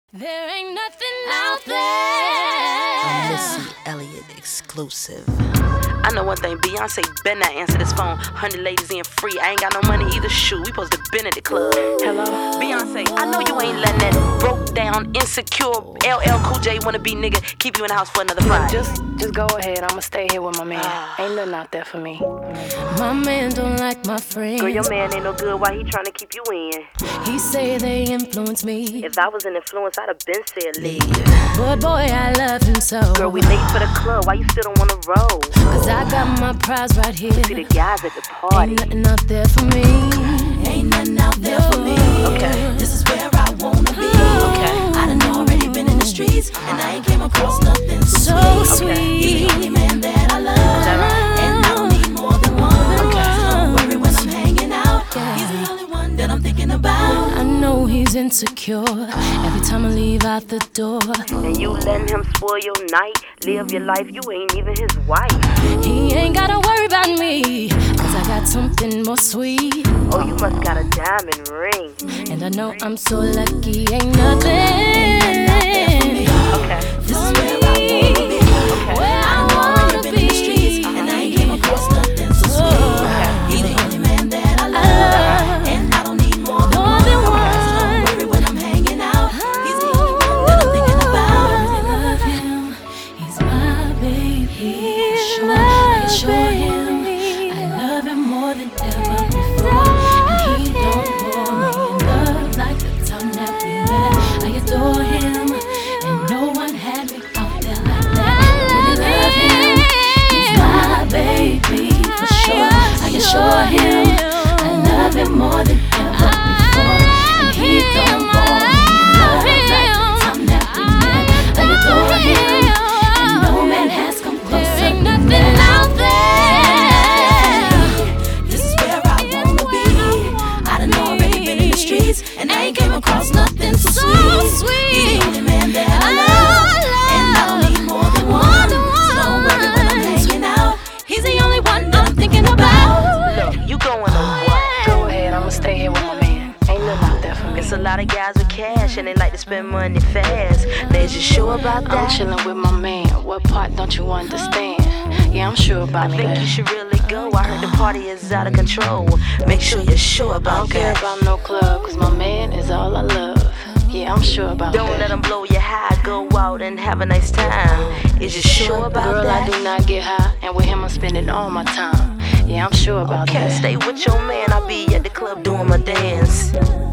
There ain't nothing out there. A Missy Elliott exclusive. I know one thing, Beyonce better not answer this phone. 100 ladies in free, I ain't got no money either. Shoot, we supposed to been at the club. Hello? Beyonce, I know you ain't letting that broke down, insecure, LL Cool J wannabe nigga keep you in the house for another Friday. Just go ahead, I'ma stay here with my man. Ain't nothing out there for me. My man don't like my friends. Girl, your man ain't no good, why he tryna keep you in? He say they influence me. If I was an influence, I'd have been said leave. But boy, I love him so. Girl, we late for the club, why you still don't wanna roll? Cause I got my prize right here. See the guys at the party. Ain't nothing out there for me. Ain't nothing out there for me. Okay. This is where I wanna be. Okay. I done already been in the streets, and I ain't came across nothing So sweet. He's sweet. the only man that I love, and I don't need more than one. So don't worry when I'm hanging out. He's the only one that I'm thinking about. I know he's insecure every time I leave out the door. And you letting him spoil your night, live your life, you ain't even his wife. He ain't gotta worry about me, cause I got something more sweet. Oh, you must got a diamond ring. And I know I'm so lucky, ain't nothing. Okay. This is where I wanna be. Where I I done already wanna been in the streets, be. and I ain't came across nothing so sweet. He's the only man that I love, and I don't need more than More than one. one. So don't worry when I'm hanging out. He's the only one that I'm thinking about. I love him, he's my baby. Sure, My sure him. baby. I love him more than ever before, and he don't bore me enough like the time that we met. I adore him, and no one had me out there like that. I really love him. He's my baby for sure. I assure him I love him more than ever before, and he don't bore me enough like the time that we met. I adore him, and no man has come closer Ain't than nothing that. out there. This is where I wanna be. I done already been in the streets, and I ain't came across nothing so sweet. He's the only man that I love, and I don't need more than one. So don't worry when I'm hanging out. He's the only one that I'm thinking about. Look, you going to what? Go ahead, I'ma stay here with my man. Ain't nothing out there for me. It's a lot of guys with cash and they like to spend money fast. They just sure about I'm that? chillin' with my man. What part don't you understand? Yeah, I'm sure I about think that. you should really go. I heard the party is out of control. Make sure you're sure I about don't care that. about no club, cause my man is all I love. Yeah, I'm sure about Don't that. let them blow your high. Go out and have a nice time. Is you sure about Girl, that? I do not get high, and with him I'm spending all my time. Yeah, I'm sure about Can't that. stay with your man. I'll be at the club doing my dance.